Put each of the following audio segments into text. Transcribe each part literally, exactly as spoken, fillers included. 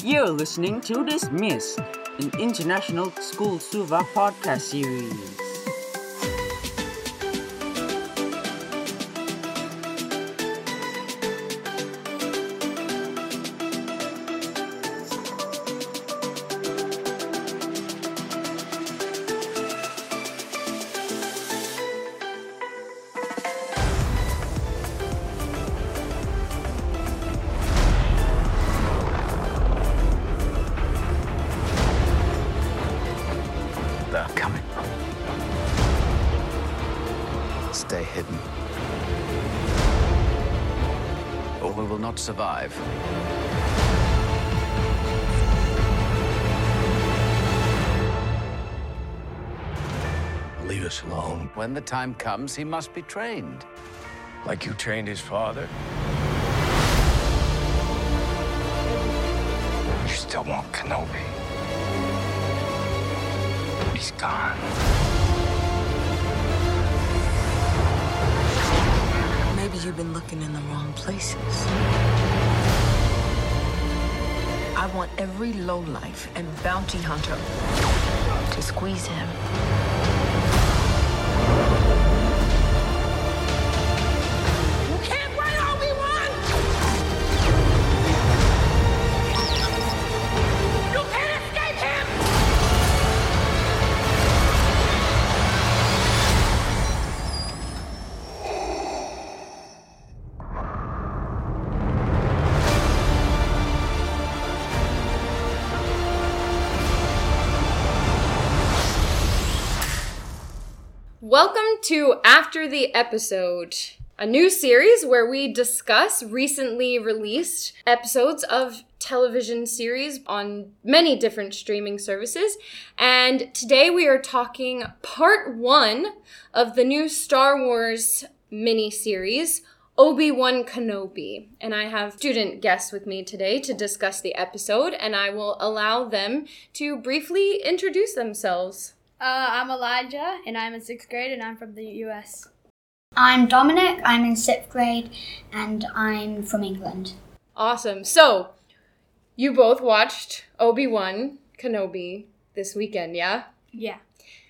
You're listening to Dismiss, an international school Suva podcast series. They're coming. Stay hidden, or we will not survive. Leave us alone. When the time comes, he must be trained. Like you trained his father? You still want Kenobi. He's gone. Maybe you've been looking in the wrong places. I want every lowlife and bounty hunter to squeeze him. You can't run Obi-Wan! You can't escape him! Welcome to After the Episode, a new series where we discuss recently released episodes of television series on many different streaming services. And today we are talking part one of the new Star Wars mini-series, Obi-Wan Kenobi. And I have student guests with me today to discuss the episode, and I will allow them to briefly introduce themselves. Uh, I'm Elijah, and I'm in sixth grade, and I'm from the U S. I'm Dominic, I'm in sixth grade, and I'm from England. Awesome. So, you both watched Obi-Wan Kenobi this weekend, yeah? Yeah.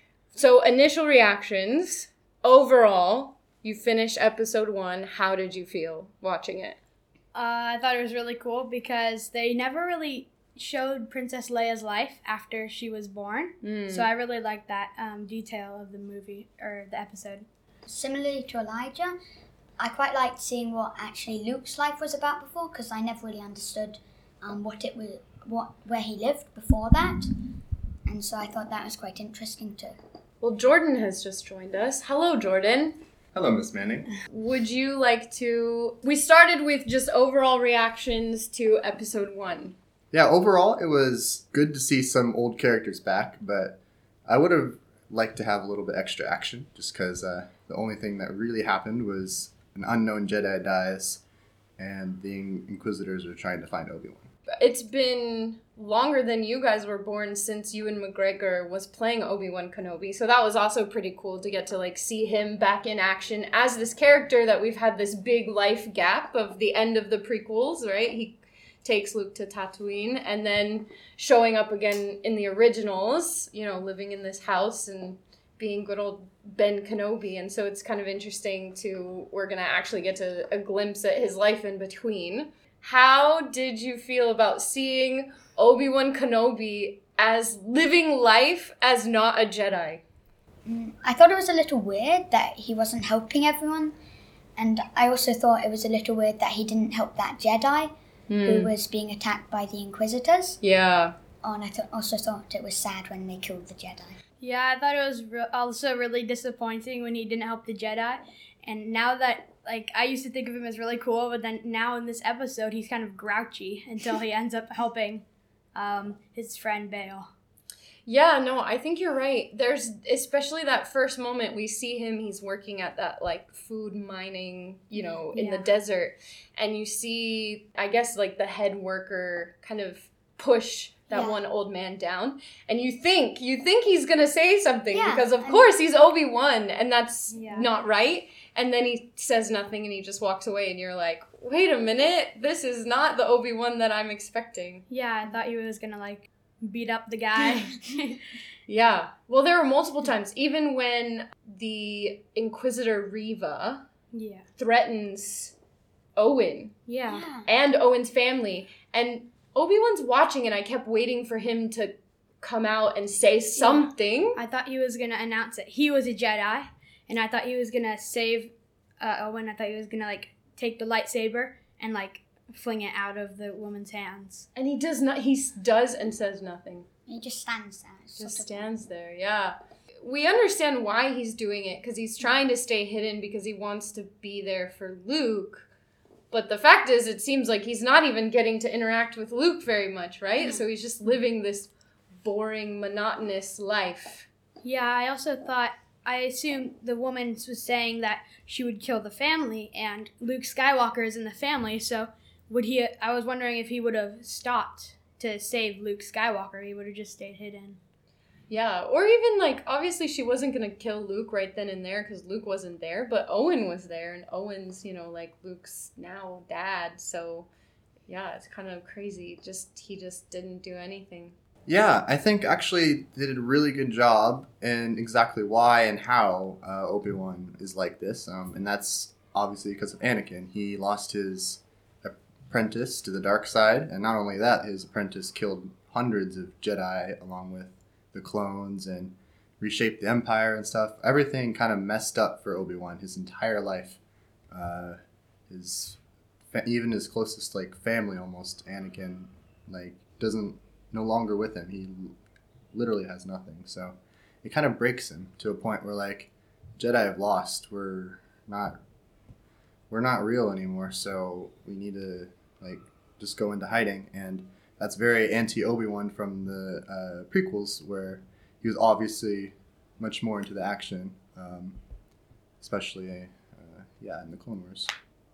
So, initial reactions, overall, you finished episode one. How did you feel watching it? Uh, I thought it was really cool because they never really showed Princess Leia's life after she was born. Mm. So I really liked that um, detail of the movie, or the episode. Similarly to Elijah, I quite liked seeing what actually Luke's life was about before, because I never really understood um, what it was, what where he lived before that, and so I thought that was quite interesting too. Well, Jordan has just joined us. Hello, Jordan. Hello, Miss Manning. Would you like to... We started with just overall reactions to episode one. Yeah, overall, it was good to see some old characters back, but I would have liked to have a little bit extra action, just because uh, the only thing that really happened was an unknown Jedi dies, and the Inquisitors are trying to find Obi-Wan. It's been longer than you guys were born since Ewan McGregor was playing Obi-Wan Kenobi, so that was also pretty cool to get to like see him back in action as this character that we've had this big life gap of the end of the prequels, right? He takes Luke to Tatooine, and then showing up again in the originals, you know, living in this house and being good old Ben Kenobi. And so it's kind of interesting to, we're going to actually get to a glimpse at his life in between. How did you feel about seeing Obi-Wan Kenobi as living life as not a Jedi? I thought it was a little weird that he wasn't helping everyone, and I also thought it was a little weird that he didn't help that Jedi who was being attacked by the Inquisitors. Yeah. Oh, and I th- also thought it was sad when they killed the Jedi. Yeah, I thought it was re- also really disappointing when he didn't help the Jedi. And now that, like, I used to think of him as really cool, but then now in this episode, he's kind of grouchy until he ends up helping um, his friend Bail. Yeah, no, I think you're right. There's especially that first moment we see him, he's working at that like food mining, you know, in yeah. the desert. And you see, I guess, like the head worker kind of push that Yeah. one old man down. And you think, you think he's going to say something Yeah, because of and- course he's Obi-Wan and that's Yeah. not right. And then he says nothing and he just walks away and you're like, wait a minute, this is not the Obi-Wan that I'm expecting. Yeah, I thought he was gonna like beat up the guy. Yeah. Well, there were multiple times, even when the Inquisitor Reva yeah. threatens Owen Yeah. Yeah. and Owen's family. And Obi-Wan's watching and I kept waiting for him to come out and say something. I thought he was gonna announce that he was a Jedi, and I thought he was gonna save uh, Owen. I thought he was gonna like take the lightsaber and like fling it out of the woman's hands. And he does not, he s- does and says nothing. He just stands there. It's Just sort of- stands there, yeah. We understand why he's doing it, because he's trying to stay hidden because he wants to be there for Luke. But the fact is, it seems like he's not even getting to interact with Luke very much, right? So he's just living this boring, monotonous life. Yeah, I also thought, I assumed the woman was saying that she would kill the family, and Luke Skywalker is in the family, so would he, I was wondering if he would have stopped to save Luke Skywalker. He would have just stayed hidden. Yeah, or even like, obviously she wasn't going to kill Luke right then and there because Luke wasn't there, but Owen was there, and Owen's, you know, like Luke's now dad, so yeah, it's kind of crazy. Just, he just didn't do anything. Yeah, I think actually they did a really good job in exactly why and how uh, Obi-Wan is like this. Um, and that's obviously because of Anakin. He lost his apprentice to the dark side, and not only that, his apprentice killed hundreds of Jedi along with the clones and reshaped the Empire and stuff. Everything kind of messed up for Obi-Wan his entire life. Uh, his fa- even his closest like family, almost Anakin, like doesn't no longer with him. He literally has nothing. So it kind of breaks him to a point where like Jedi have lost. We're not we're not real anymore. So we need to like just go into hiding. And that's very anti Obi-Wan from the uh, prequels, where he was obviously much more into the action, um, especially uh, yeah in the Clone Wars.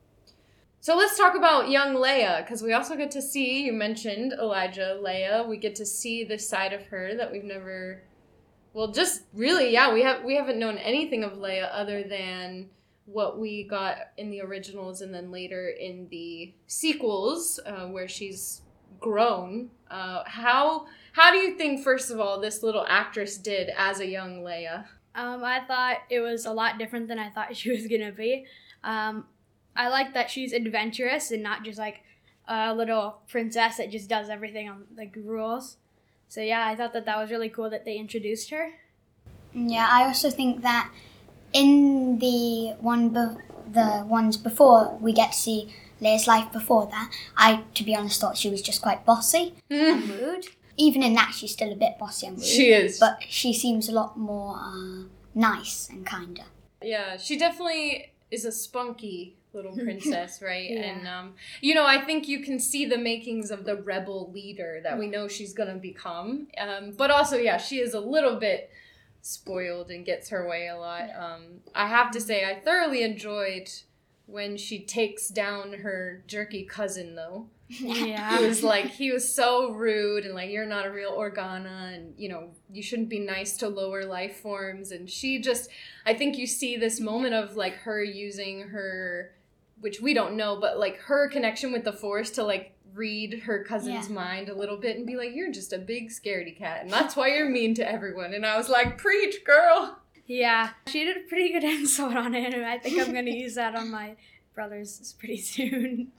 So let's talk about young Leia, because we also get to see, you mentioned Elijah, Leia, we get to see this side of her that we've never, well, just really, yeah, we have we haven't known anything of Leia other than what we got in the originals and then later in the sequels, uh, where she's grown. Uh, how how do you think, first of all, this little actress did as a young Leia? Um, I thought it was a lot different than I thought she was gonna be. Um, I like that she's adventurous and not just like a little princess that just does everything on like rules. So yeah, I thought that that was really cool that they introduced her. Yeah, I also think that in the one, be- the ones before, we get to see Leia's life before that. I, to be honest, thought she was just quite bossy and rude. Even in that, she's still a bit bossy and rude. She is. But she seems a lot more uh, nice and kinder. Yeah, she definitely is a spunky little princess, right? Yeah. And, um, you know, I think you can see the makings of the rebel leader that we know she's going to become. Um, but also, yeah, she is a little bit spoiled and gets her way a lot. Um, I have to say, I thoroughly enjoyed when she takes down her jerky cousin, though. Yeah. He was like, he was so rude and like, you're not a real Organa and, you know, you shouldn't be nice to lower life forms. And she just, I think you see this moment of like her using her, which we don't know, but like her connection with the Force to like read her cousin's Yeah. mind a little bit and be like, you're just a big scaredy cat and that's why you're mean to everyone. And I was like, preach, girl. Yeah, she did a pretty good insult on it, and I think I'm going to use that on my brothers pretty soon.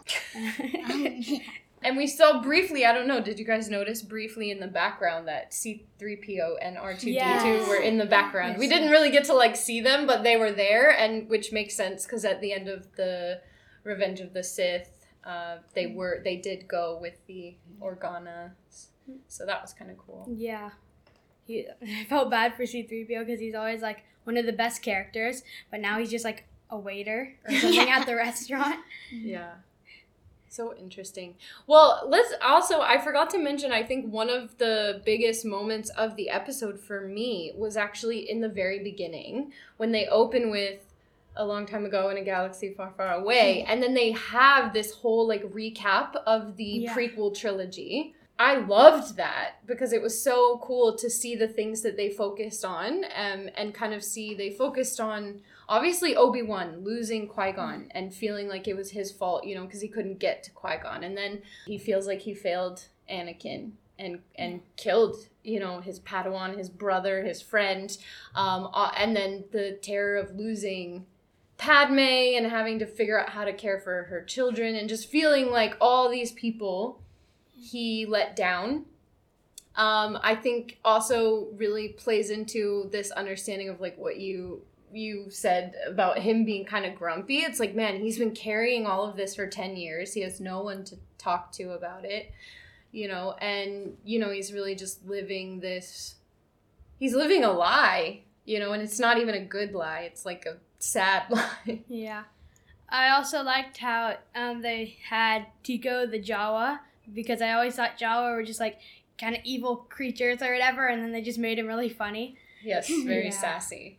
And we saw briefly, I don't know, did you guys notice briefly in the background that C three P O and R two D two Yes. were in the background? Yes. We didn't really get to like see them, but they were there, and which makes sense because at the end of the Revenge of the Sith, uh, they were they did go with the Organa, so that was kind of cool. Yeah. He, I felt bad for C three P O because he's always like one of the best characters, but now he's just like a waiter or something at the restaurant. Yeah. So interesting. Well, let's also, I forgot to mention, I think one of the biggest moments of the episode for me was actually in the very beginning when they open with a long time ago in a galaxy far, far away. And then they have this whole like recap of the Yeah. prequel trilogy. I loved that because it was so cool to see the things that they focused on um, and kind of see they focused on, obviously, Obi-Wan losing Qui-Gon and feeling like it was his fault, you know, because he couldn't get to Qui-Gon. And then he feels like he failed Anakin and and killed, you know, his Padawan, his brother, his friend. Um, uh, and then the terror of losing Padme and having to figure out how to care for her children and just feeling like all these people he let down. Um, I think also really plays into this understanding of like what you you said about him being kind of grumpy. It's like, man, he's been carrying all of this for ten years. He has no one to talk to about it, you know, and, you know, he's really just living this, he's living a lie, you know, and it's not even a good lie. It's like a sad lie. Yeah. I also liked how um, they had Tico the Jawa, because I always thought Jawa were just like kind of evil creatures or whatever, and then they just made him really funny. Yes, very Yeah. sassy.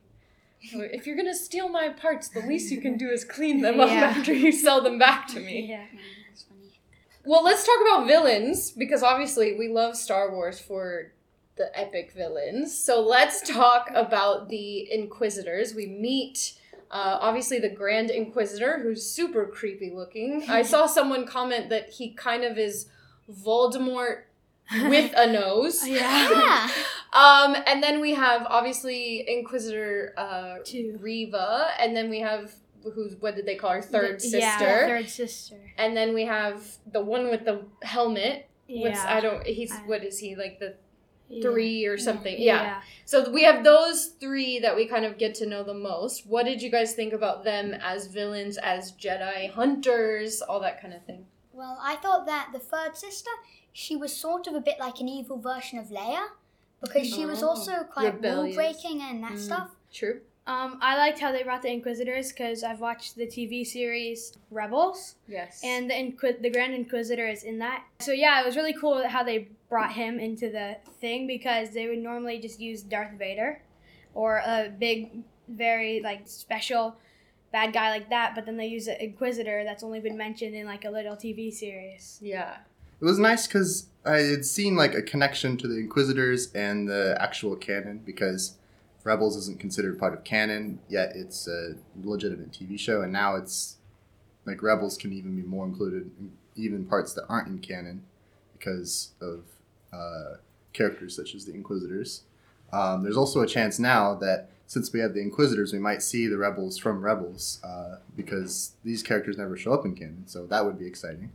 If you're going to steal my parts, the least you can do is clean them up Yeah. after you sell them back to me. Yeah. That's funny. Well, let's talk about villains, because obviously we love Star Wars for the epic villains. So let's talk about the Inquisitors. We meet, uh, obviously, the Grand Inquisitor, who's super creepy looking. I saw someone comment that he kind of is Voldemort with a nose. Yeah. Yeah. Um, and then we have, obviously, Inquisitor uh, Two. Riva, and then we have, who's, what did they call her, third The- sister. Yeah, the third sister. And then we have the one with the helmet. What's, Yeah. I don't, he's, I- what is he, like the Yeah. three or something? Yeah. Yeah. So we have those three that we kind of get to know the most. What did you guys think about them as villains, as Jedi hunters, all that kind of thing? Well, I thought that the third sister, she was sort of a bit like an evil version of Leia, because she was Oh. also quite Rebellious. rule-breaking and that Mm. stuff. True. Um, I liked how they brought the Inquisitors because I've watched the T V series Rebels, Yes. and the Inqui- the Grand Inquisitor is in that. So yeah, it was really cool how they brought him into the thing, because they would normally just use Darth Vader or a big, very like special bad guy like that, but then they use an Inquisitor that's only been mentioned in like a little T V series. Yeah. It was nice because I had seen like a connection to the Inquisitors and the actual canon, because Rebels isn't considered part of canon, yet it's a legitimate T V show, and now it's like Rebels can even be more included in even parts that aren't in canon because of uh, characters such as the Inquisitors. Um, there's also a chance now that since we have the Inquisitors, we might see the Rebels from Rebels, uh, because these characters never show up in canon, so that would be exciting.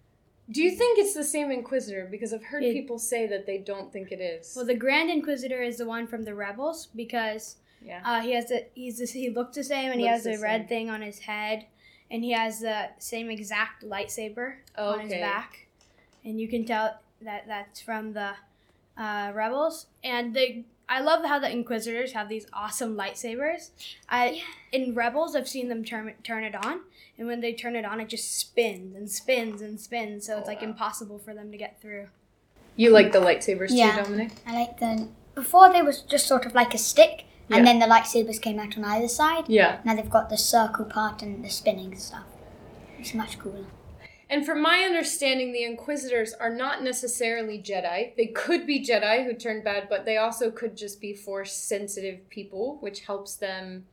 Do you think it's the same Inquisitor? Because I've heard It- people say that they don't think it is. Well, the Grand Inquisitor is the one from the Rebels, because yeah. uh, he has a he's the, he looks the same, and he Looks has the a red same. thing on his head, and he has the same exact lightsaber on his Okay. back, and you can tell that that's from the uh, Rebels. And they, I love how the Inquisitors have these awesome lightsabers. I in Rebels, I've seen them turn turn it on, and when they turn it on, it just spins and spins and spins, so it's Oh, like wow. impossible for them to get through. You like the lightsabers Yeah. too, Dominic? I like the... Before they was just sort of like a stick, and Yeah. then the lightsabers came out on either side. Yeah. Now they've got the circle part and the spinning stuff. It's much cooler. And from my understanding, the Inquisitors are not necessarily Jedi. They could be Jedi who turned bad, but they also could just be Force-sensitive people, which helps them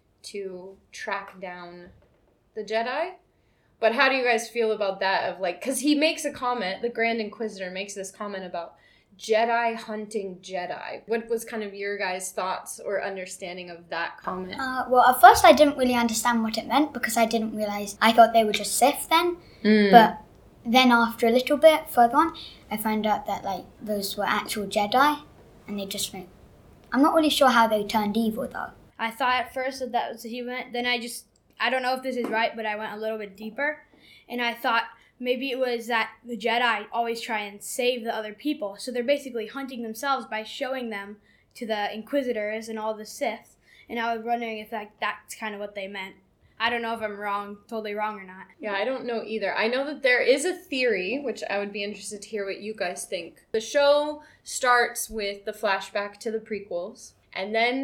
to track down the Jedi. But how do you guys feel about that? Of like, because he makes a comment, the Grand Inquisitor makes this comment about Jedi hunting Jedi. What was kind of your guys' thoughts or understanding of that comment? Uh, well, at first I didn't really understand what it meant, because I didn't realise... I thought they were just Sith then. Mm. But then after a little bit further on, I found out that like those were actual Jedi, and they just went... I'm not really sure how they turned evil though. I thought at first that that was what he meant. Then I just, I don't know if this is right, but I went a little bit deeper. And I thought maybe it was that the Jedi always try and save the other people. So they're basically hunting themselves by showing them to the Inquisitors and all the Sith. And I was wondering if that, that's kind of what they meant. I don't know if I'm wrong, totally wrong or not. Yeah, I don't know either. I know that there is a theory, which I would be interested to hear what you guys think. The show starts with the flashback to the prequels, and then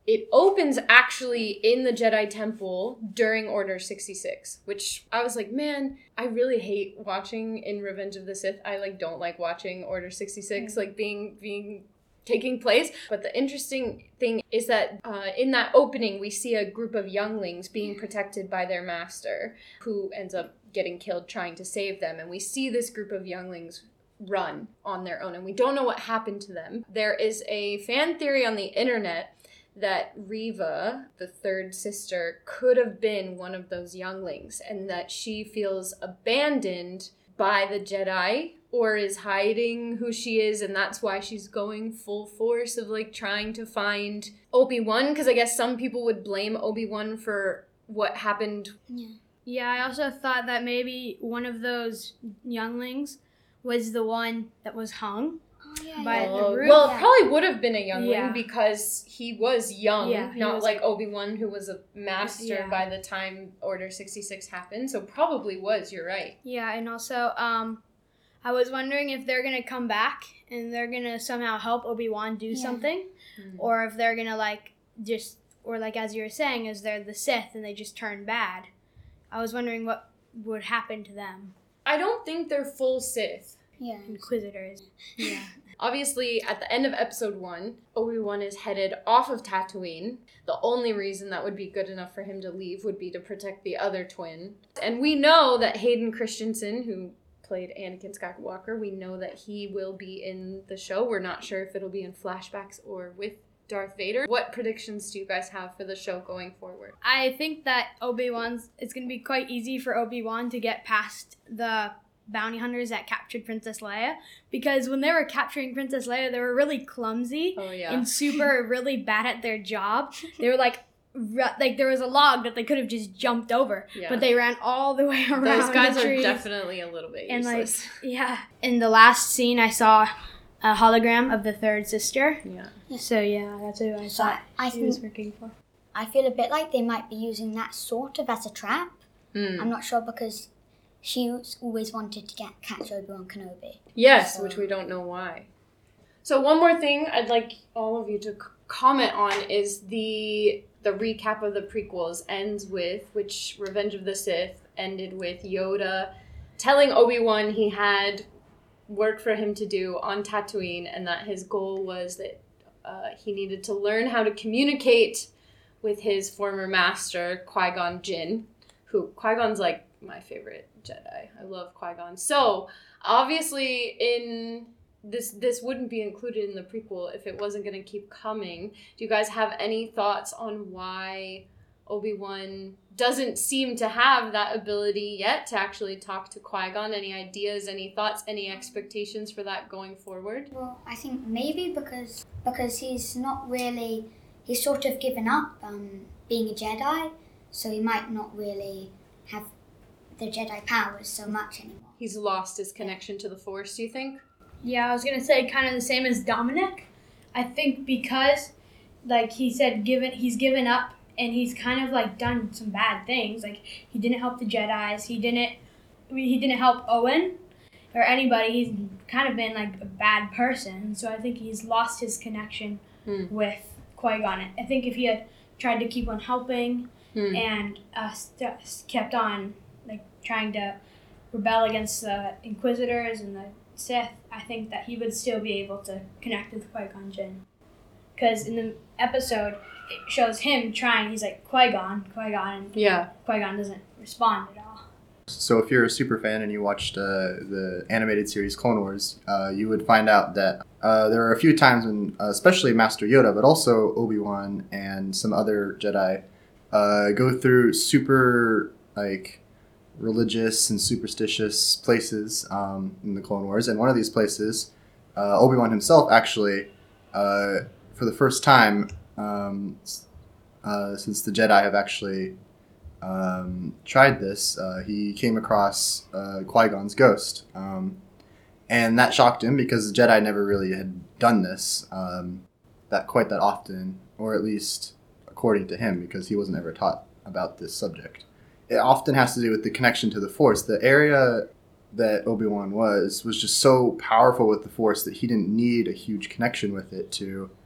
it opens actually in the Jedi Temple during Order sixty-six, which I was like, man, I really hate watching in Revenge of the Sith. I like don't like watching Order sixty-six, like being being taking place. But the interesting thing is that uh, in that opening, we see a group of younglings being protected by their master, who ends up getting killed trying to save them. And we see this group of younglings run on their own, and we don't know what happened to them. There is a fan theory on the internet that Reva, the third sister, could have been one of those younglings, and that she feels abandoned by the Jedi or is hiding who she is, and that's why she's going full force of like trying to find Obi-Wan, because I guess some people would blame Obi-Wan for what happened. Yeah. Yeah, I also thought that maybe one of those younglings was the one that was hung. Oh, yeah, by yeah. the root. Well, it Yeah. probably would have been a youngling Yeah. because he was young, Yeah, he not was like like- Obi-Wan, who was a master Yeah. by the time Order sixty-six happened. So probably was, you're right. Yeah, and also, um, I was wondering if they're gonna come back and they're gonna somehow help Obi-Wan do Yeah. something, or if they're gonna like just, or like as you were saying, is they're the Sith and they just turn bad. I was wondering what would happen to them, I don't think they're full Sith. Yeah. Inquisitors. Yeah. Obviously, at the end of episode one, Obi-Wan is headed off of Tatooine. The only reason that would be good enough for him to leave would be to protect the other twin. And we know that Hayden Christensen, who played Anakin Skywalker, we know that he will be in the show. We're not sure if it'll be in flashbacks or with Darth Vader. What predictions do you guys have for the show going forward? I think that Obi-Wan's, it's going to be quite easy for Obi-Wan to get past the bounty hunters that captured Princess Leia, because when they were capturing Princess Leia, they were really clumsy Oh, yeah. and super really bad at their job. They were like, ru- like there was a log that they could have just jumped over, Yeah. but they ran all the way around Those guys the are trees. definitely a little bit And like, useless. yeah. In the last scene, I saw a hologram of the third sister. Yeah. So yeah, that's who I So thought I he was think working for. I feel a bit like they might be using that sort of as a trap. Mm. I'm not sure because she always wanted to get catch Obi-Wan Kenobi. Yes, So- which we don't know why. So one more thing I'd like all of you to c- comment on is the the recap of the prequels ends with, which Revenge of the Sith ended with Yoda telling Obi-Wan he had work for him to do on Tatooine, and that his goal was that uh, he needed to learn how to communicate with his former master, Qui-Gon Jinn, who Qui-Gon's like my favorite Jedi. I love Qui-Gon. So, obviously, in this this wouldn't be included in the prequel if it wasn't going to keep coming. Do you guys have any thoughts on why Obi-Wan doesn't seem to have that ability yet to actually talk to Qui-Gon? Any ideas, any thoughts, any expectations for that going forward? Well, I think maybe because because he's not really he's sort of given up um, being a Jedi, so he might not really have the Jedi powers so much anymore. He's lost his connection to the Force, do you think? Yeah, I was gonna say kind of the same as Dominic. I think because, like he said, given he's given up and he's kind of like done some bad things. Like he didn't help the Jedis. He didn't. He didn't help Owen or anybody. He's kind of been like a bad person. So I think he's lost his connection Hmm. with Qui-Gon. I think if he had tried to keep on helping Hmm. and uh, st- kept on like trying to rebel against the Inquisitors and the Sith, I think that he would still be able to connect with Qui-Gon Jinn. Because in the episode, it shows him trying. He's like, Qui-Gon, Qui-Gon, and Yeah. Qui-Gon doesn't respond at all. So if you're a super fan and you watched uh, the animated series Clone Wars, uh, you would find out that uh, there are a few times when, uh, especially Master Yoda, but also Obi-Wan and some other Jedi, uh, go through super like religious and superstitious places um, in the Clone Wars. And one of these places, uh, Obi-Wan himself actually, uh, for the first time um, uh, since the Jedi have actually um, tried this, uh, he came across uh, Qui-Gon's ghost. Um, and that shocked him because the Jedi never really had done this um, that quite that often, or at least according to him, because he wasn't ever taught about this subject. It often has to do with the connection to the Force. The area that Obi-Wan was was just so powerful with the Force that he didn't need a huge connection with it to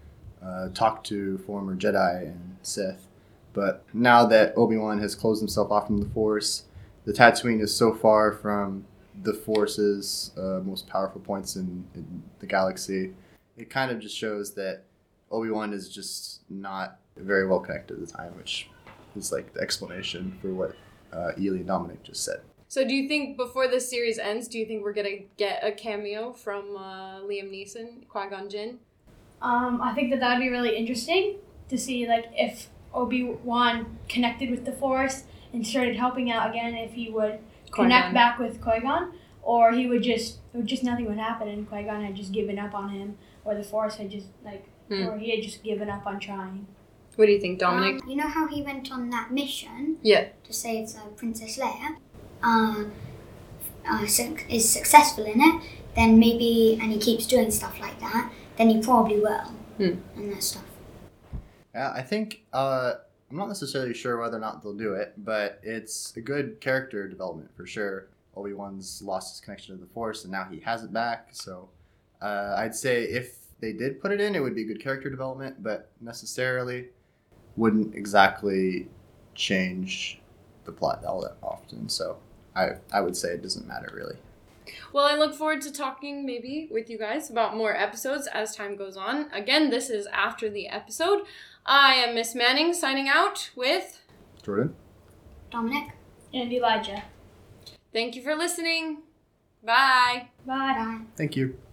uh, talk to former Jedi and Sith. But now that Obi-Wan has closed himself off from the Force, the Tatooine is so far from the Force's uh, most powerful points in, in the galaxy. It kind of just shows that Obi-Wan is just not very well connected at the time, which is like the explanation for what uh, Ely and Dominic just said. So do you think before this series ends, do you think we're going to get a cameo from uh, Liam Neeson, Qui-Gon Jinn? Um, I think that that would be really interesting to see, like, if Obi-Wan connected with the Force and started helping out again, if he would connect Qui-Gon. back with Qui-Gon, or he would just, or just nothing would happen and Qui-Gon had just given up on him, or the Force had just, like, Hmm. or he had just given up on trying. What do you think, Dominic? Um, you know how he went on that mission Yeah. to save uh, Princess Leia? Uh, uh, su- is successful in it, then maybe, and he keeps doing stuff like that, then he probably will. Hmm. And that stuff. Yeah, I think uh, I'm not necessarily sure whether or not they'll do it, but it's a good character development for sure. Obi-Wan's lost his connection to the Force, and now he has it back. So uh, I'd say if they did put it in, it would be good character development, but necessarily wouldn't exactly change the plot all that often. So I I would say it doesn't matter really. Well, I look forward to talking maybe with you guys about more episodes as time goes on. Again, this is after the episode. I am Miss Manning signing out with Jordan? Dominic? And Elijah. Thank you for listening. Bye. Bye. Bye. Thank you.